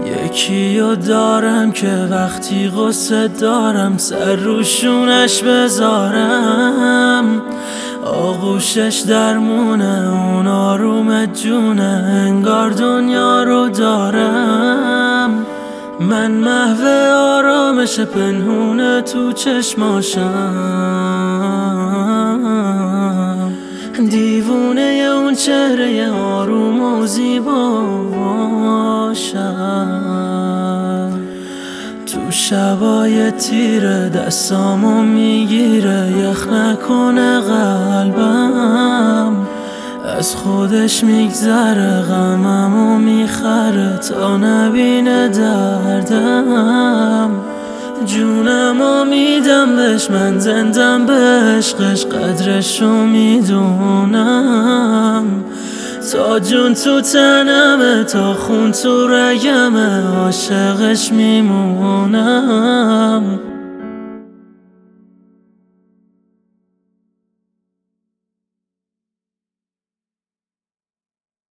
یکیو دارم که وقتی غصه دارم سر روشونش بذارم، آغوشش درمونه، اون آروم جونه، انگار دنیا رو دارم. من محو آرامش پنهونه تو چشماشم، دیوونه اون چهره آروم و زیباشم. تو شبای تیره دستامو میگیره، یخ نکنه قلبم، از خودش میگذره، غممو میخره تا نبینه دردم. جونمو میدم بهش، من زندم به عشقش، قدرشو میدونم. تا جون تو تنمه، تا خون تو رگمه، عاشقش میمونم.